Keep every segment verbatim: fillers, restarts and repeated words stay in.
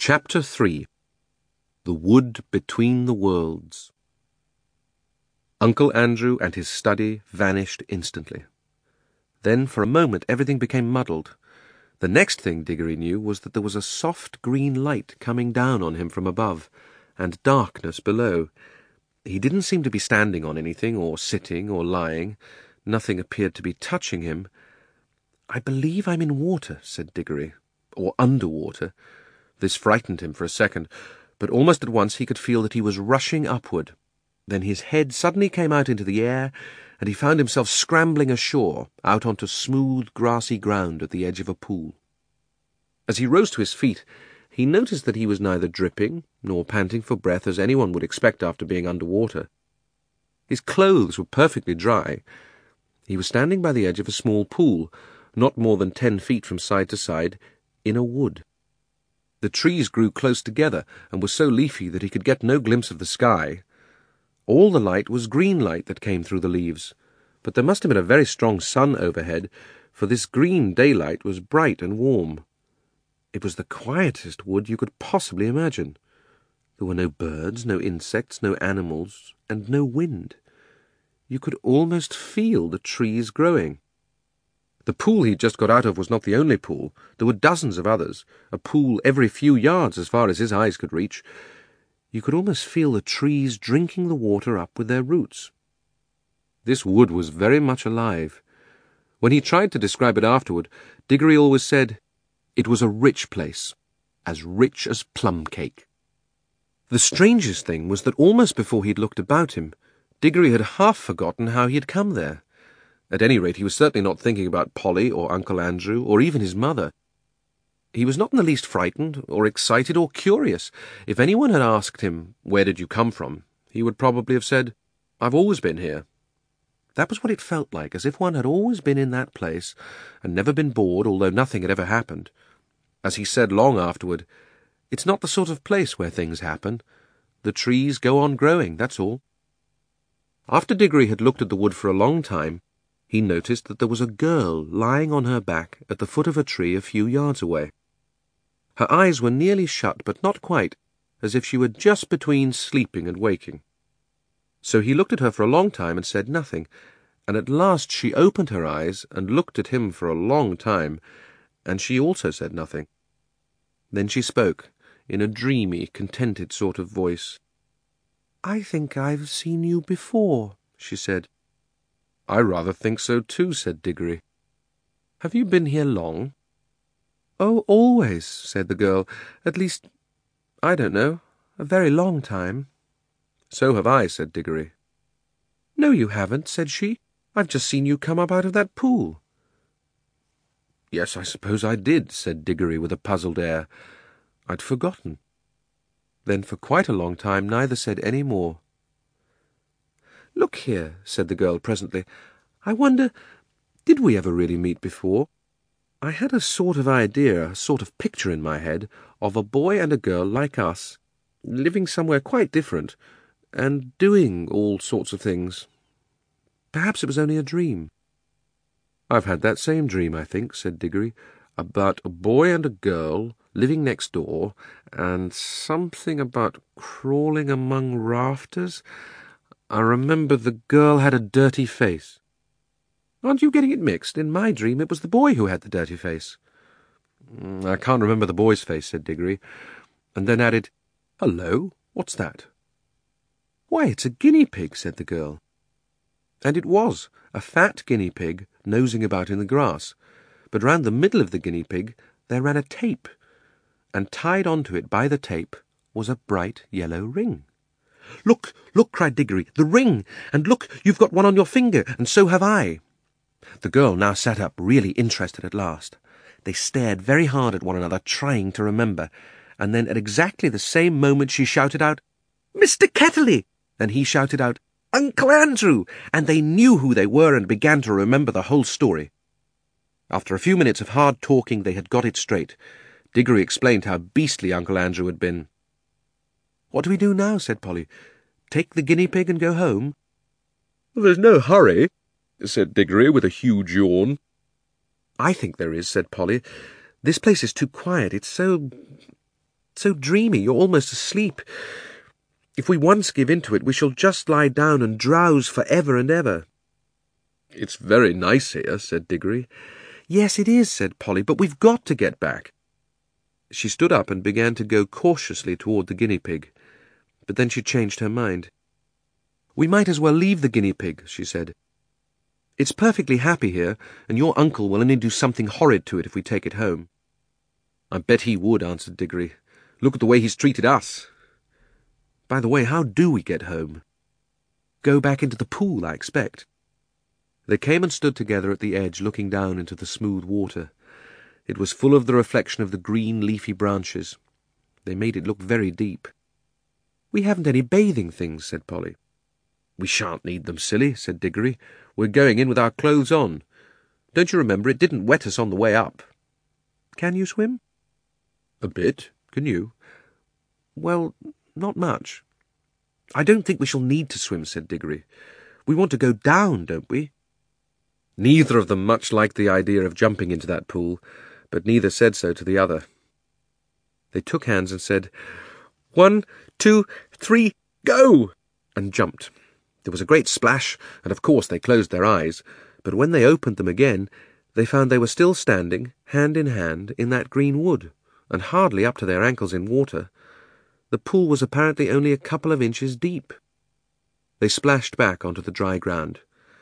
Chapter three. The Wood Between the Worlds. Uncle Andrew and his study vanished instantly. Then, for a moment, everything became muddled. The next thing Diggory knew was that there was a soft green light coming down on him from above, and darkness below. He didn't seem to be standing on anything, or sitting, or lying. Nothing appeared to be touching him. "I believe I'm in water," said Diggory, "or underwater." This frightened him for a second, but almost at once he could feel that he was rushing upward. Then his head suddenly came out into the air, and he found himself scrambling ashore, out onto smooth, grassy ground at the edge of a pool. As he rose to his feet, he noticed that he was neither dripping nor panting for breath as anyone would expect after being underwater. His clothes were perfectly dry. He was standing by the edge of a small pool, not more than ten feet from side to side, in a wood. The trees grew close together and were so leafy that he could get no glimpse of the sky. All the light was green light that came through the leaves, but there must have been a very strong sun overhead, for this green daylight was bright and warm. It was the quietest wood you could possibly imagine. There were no birds, no insects, no animals, and no wind. You could almost feel the trees growing. The pool he'd just got out of was not the only pool. There were dozens of others, a pool every few yards as far as his eyes could reach. You could almost feel the trees drinking the water up with their roots. This wood was very much alive. When he tried to describe it afterward, Diggory always said it was a rich place, as rich as plum cake. The strangest thing was that almost before he'd looked about him, Diggory had half forgotten how he had come there. At any rate, he was certainly not thinking about Polly or Uncle Andrew or even his mother. He was not in the least frightened or excited or curious. If anyone had asked him, "Where did you come from?" he would probably have said, "I've always been here." That was what it felt like, as if one had always been in that place and never been bored, although nothing had ever happened. As he said long afterward, "It's not the sort of place where things happen. The trees go on growing, that's all." After Diggory had looked at the wood for a long time, he noticed that there was a girl lying on her back at the foot of a tree a few yards away. Her eyes were nearly shut, but not quite, as if she were just between sleeping and waking. So he looked at her for a long time and said nothing, and at last she opened her eyes and looked at him for a long time, and she also said nothing. Then she spoke, in a dreamy, contented sort of voice. "I think I've seen you before," she said. "I rather think so too," said Diggory. "Have you been here long?" "Oh, always," said the girl. "At least, I don't know, a very long time." "So have I," said Diggory. "No, you haven't," said she. "I've just seen you come up out of that pool." "Yes, I suppose I did," said Diggory with a puzzled air. "I'd forgotten." Then for quite a long time neither said any more. "Look here," said the girl presently. "I wonder, did we ever really meet before? I had a sort of idea, a sort of picture in my head, of a boy and a girl like us, living somewhere quite different, and doing all sorts of things. Perhaps it was only a dream." "I've had that same dream, I think," said Diggory, "about a boy and a girl living next door, and something about crawling among rafters. I remember the girl had a dirty face." "Aren't you getting it mixed? In my dream it was the boy who had the dirty face." "I can't remember the boy's face," said Diggory, and then added, "Hullo, what's that?" "Why, it's a guinea pig," said the girl. And it was, a fat guinea pig nosing about in the grass, but round the middle of the guinea pig there ran a tape, and tied onto it by the tape was a bright yellow ring. "Look, look," cried Diggory, "the ring! And look, you've got one on your finger, and so have I." The girl now sat up, really interested at last. They stared very hard at one another, trying to remember, and then at exactly the same moment she shouted out, "Mister Ketterley!" and he shouted out, "Uncle Andrew!" and they knew who they were and began to remember the whole story. After a few minutes of hard talking, they had got it straight. Diggory explained how beastly Uncle Andrew had been. "What do we do now?" said Polly. "Take the guinea pig and go home?" "There's no hurry," said Diggory with a huge yawn. "I think there is," said Polly. "This place is too quiet. It's so So dreamy, you're almost asleep. If we once give into it, we shall just lie down and drowse for ever and ever. It's very nice here, said Diggory. Yes, it is, said Polly, but we've got to get back. She stood up and began to go cautiously toward the guinea pig, but then she changed her mind. We might as well leave the guinea pig, she said. It's perfectly happy here, and your uncle will only do something horrid to it if we take it home. I bet he would, answered Diggory. Look at the way he's treated us. By the way, how do we get home? Go back into the pool, I expect. They came and stood together at the edge, looking down into the smooth water. It was full of the reflection of the green, leafy branches. They made it look very deep. We haven't any bathing things, said Polly. We shan't need them, silly, said Diggory. We're going in with our clothes on. Don't you remember it didn't wet us on the way up? Can you swim? A bit. Can you? Well, not much. I don't think we shall need to swim, said Diggory. We want to go down, don't we? Neither of them much liked the idea of jumping into that pool, but neither said so to the other. They took hands and said, "One, two, three, go!" and jumped. There was a great splash, and of course they closed their eyes, but when they opened them again, they found they were still standing, hand in hand, in that green wood, and hardly up to their ankles in water. The pool was apparently only a couple of inches deep. They splashed back onto the dry ground.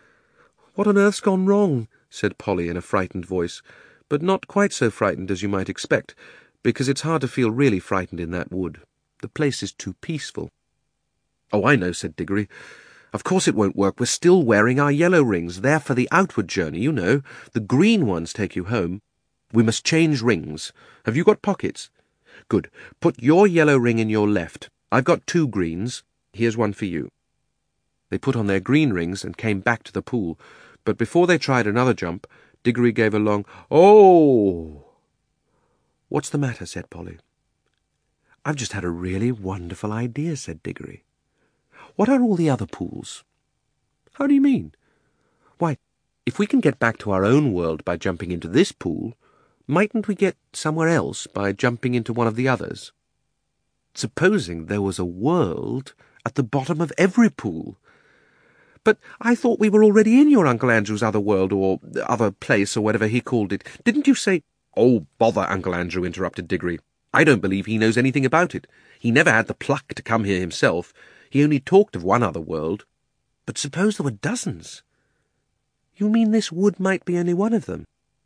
"What on earth's gone wrong?" said Polly in a frightened voice, but not quite so frightened as you might expect, because it's hard to feel really frightened in that wood. The place is too peaceful. "Oh, I know," said Diggory. "Of course it won't work. We're still wearing our yellow rings. They're for the outward journey, you know. The green ones take you home. We must change rings. Have you got pockets? Good. Put your yellow ring in your left. I've got two greens. Here's one for you." They put on their green rings and came back to the pool, but before they tried another jump, Diggory gave a long, "Oh!" "What's the matter?" said Polly. "I've just had a really wonderful idea," said Diggory. "What are all the other pools?" "How do you mean?" "Why, if we can get back to our own world by jumping into this pool, mightn't we get somewhere else by jumping into one of the others? Supposing there was a world at the bottom of every pool. But I thought we were already in your Uncle Andrew's other world, or other place, or whatever he called it. Didn't you say—" "Oh, bother Uncle Andrew," interrupted Diggory. "I don't believe he knows anything about it. He never had the pluck to come here himself. He only talked of one other world." "But suppose there were dozens? You mean this wood might be only one of them?"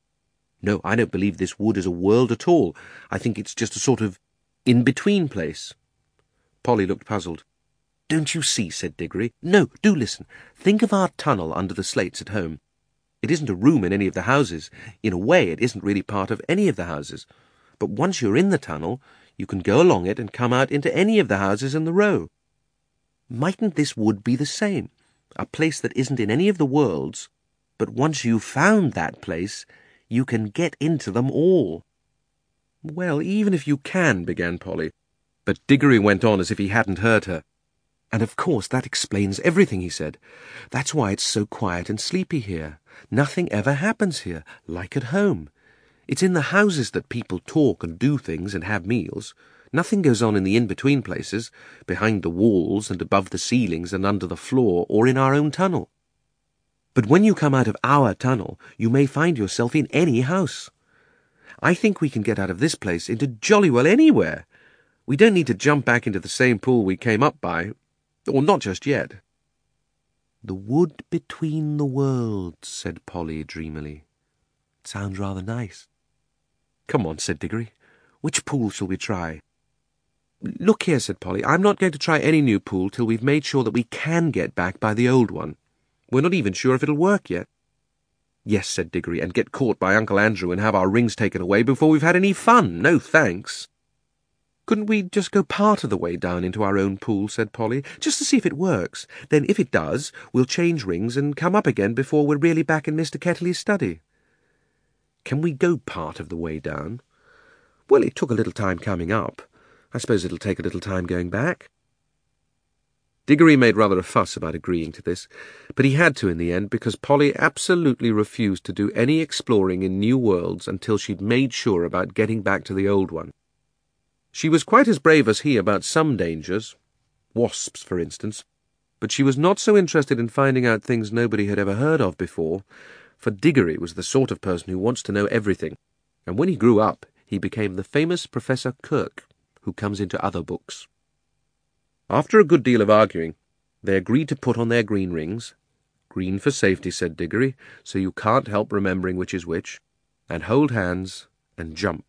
"No, I don't believe this wood is a world at all. I think it's just a sort of in-between place." Polly looked puzzled. "Don't you see?" said Diggory. "No, do listen. Think of our tunnel under the slates at home. It isn't a room in any of the houses. In a way, it isn't really part of any of the houses. But once you're in the tunnel, you can go along it and come out into any of the houses in the row. Mightn't this wood be the same? A place that isn't in any of the worlds, but once you've found that place, you can get into them all." "Well, even if you can," began Polly. But Diggory went on as if he hadn't heard her. "And of course that explains everything," he said. "That's why it's so quiet and sleepy here. Nothing ever happens here, like at home. It's in the houses that people talk and do things and have meals. Nothing goes on in the in-between places, behind the walls and above the ceilings and under the floor or in our own tunnel. But when you come out of our tunnel, you may find yourself in any house. I think we can get out of this place into jolly well anywhere. We don't need to jump back into the same pool we came up by, or not just yet." "The wood between the worlds," said Polly dreamily. "It sounds rather nice." "Come on," said Diggory. "Which pool shall we try?" "Look here," said Polly. "I'm not going to try any new pool till we've made sure that we can get back by the old one. We're not even sure if it'll work yet." "Yes," said Diggory, "and get caught by Uncle Andrew and have our rings taken away before we've had any fun. No thanks." "Couldn't we just go part of the way down into our own pool?" said Polly, "just to see if it works. Then, if it does, we'll change rings and come up again before we're really back in Mister Ketterley's study." "Can we go part of the way down?" "Well, it took a little time coming up. I suppose it'll take a little time going back." Diggory made rather a fuss about agreeing to this, but he had to in the end, because Polly absolutely refused to do any exploring in new worlds until she'd made sure about getting back to the old one. She was quite as brave as he about some dangers, wasps, for instance, but she was not so interested in finding out things nobody had ever heard of before, for Diggory was the sort of person who wants to know everything, and when he grew up, he became the famous Professor Kirk, who comes into other books. After a good deal of arguing, they agreed to put on their green rings. Green for safety, said Diggory, so you can't help remembering which is which, and hold hands and jump.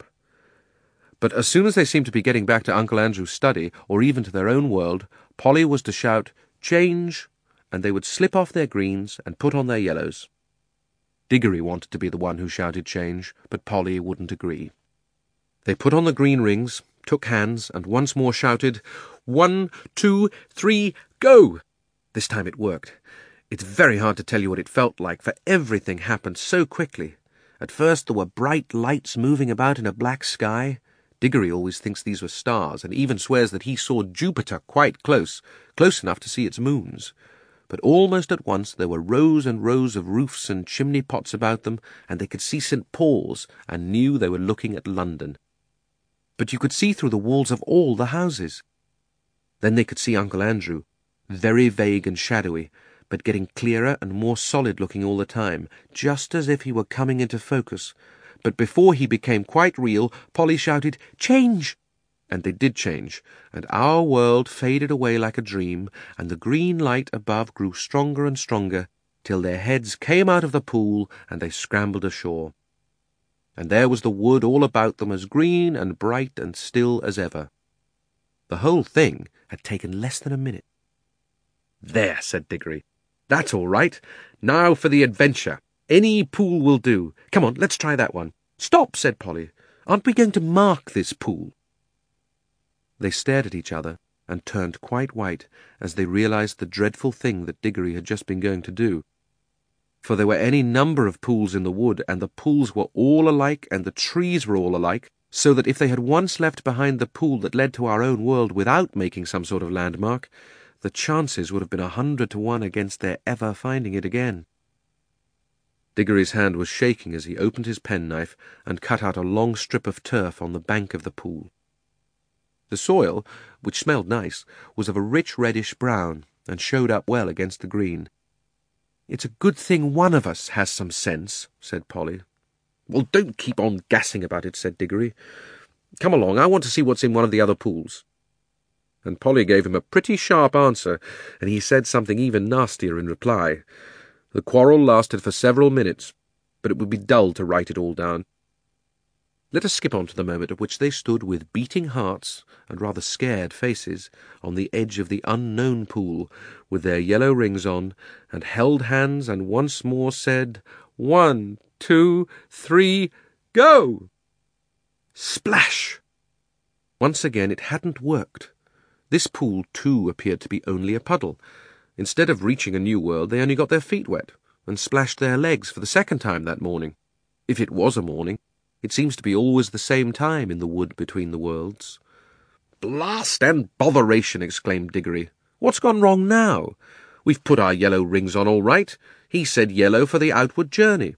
But as soon as they seemed to be getting back to Uncle Andrew's study, or even to their own world, Polly was to shout, "Change!" and they would slip off their greens and put on their yellows. Diggory wanted to be the one who shouted change, but Polly wouldn't agree. They put on the green rings, took hands, and once more shouted, "One, two, three, go!" This time it worked. It's very hard to tell you what it felt like, for everything happened so quickly. At first there were bright lights moving about in a black sky. Diggory always thinks these were stars, and even swears that he saw Jupiter quite close, close enough to see its moons. But almost at once there were rows and rows of roofs and chimney pots about them, and they could see Saint Paul's, and knew they were looking at London. But you could see through the walls of all the houses. Then they could see Uncle Andrew, very vague and shadowy, but getting clearer and more solid-looking all the time, just as if he were coming into focus. But before he became quite real, Polly shouted, "Change!" And they did change, and our world faded away like a dream, and the green light above grew stronger and stronger, till their heads came out of the pool, and they scrambled ashore. And there was the wood all about them, as green and bright and still as ever. The whole thing had taken less than a minute. "There," said Diggory. "That's all right. Now for the adventure. Any pool will do. Come on, let's try that one." "Stop," said Polly. "Aren't we going to mark this pool?" They stared at each other and turned quite white as they realized the dreadful thing that Diggory had just been going to do. For there were any number of pools in the wood, and the pools were all alike, and the trees were all alike, so that if they had once left behind the pool that led to our own world without making some sort of landmark, the chances would have been a hundred to one against their ever finding it again. Diggory's hand was shaking as he opened his penknife and cut out a long strip of turf on the bank of the pool. The soil, which smelled nice, was of a rich reddish brown, and showed up well against the green. "It's a good thing one of us has some sense," said Polly. "Well, don't keep on gassing about it," said Diggory. "Come along, I want to see what's in one of the other pools." And Polly gave him a pretty sharp answer, and he said something even nastier in reply. The quarrel lasted for several minutes, but it would be dull to write it all down. Let us skip on to the moment at which they stood with beating hearts and rather scared faces on the edge of the unknown pool, with their yellow rings on, and held hands and once more said, "One, two, three, go!" Splash! Once again it hadn't worked. This pool, too, appeared to be only a puddle. Instead of reaching a new world, they only got their feet wet, and splashed their legs for the second time that morning. If it was a morning, it seems to be always the same time in the wood between the worlds. "Blast and botheration!" exclaimed Diggory. "What's gone wrong now? We've put our yellow rings on all right. He said yellow for the outward journey."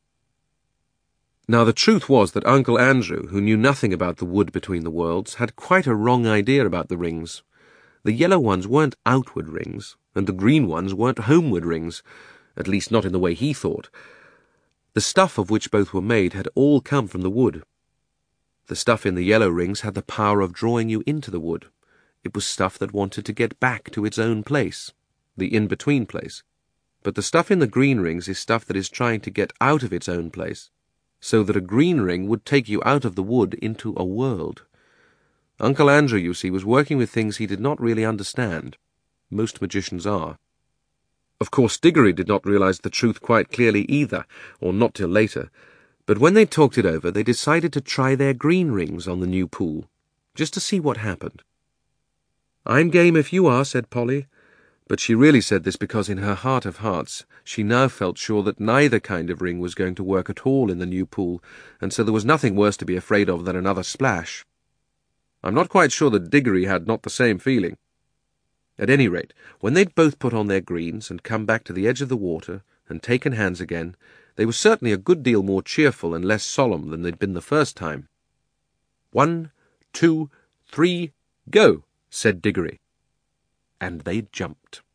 Now the truth was that Uncle Andrew, who knew nothing about the wood between the worlds, had quite a wrong idea about the rings. The yellow ones weren't outward rings, and the green ones weren't homeward rings, at least not in the way he thought. The stuff of which both were made had all come from the wood. The stuff in the yellow rings had the power of drawing you into the wood. It was stuff that wanted to get back to its own place, the in-between place. But the stuff in the green rings is stuff that is trying to get out of its own place, so that a green ring would take you out of the wood into a world. Uncle Andrew, you see, was working with things he did not really understand. Most magicians are. Of course, Diggory did not realize the truth quite clearly either, or not till later, but when they talked it over, they decided to try their green rings on the new pool, just to see what happened. "I'm game if you are," said Polly, but she really said this because in her heart of hearts she now felt sure that neither kind of ring was going to work at all in the new pool, and so there was nothing worse to be afraid of than another splash. I'm not quite sure that Diggory had not the same feeling. At any rate, when they'd both put on their greens and come back to the edge of the water and taken hands again, they were certainly a good deal more cheerful and less solemn than they'd been the first time. "One, two, three, go, said Diggory. And they jumped.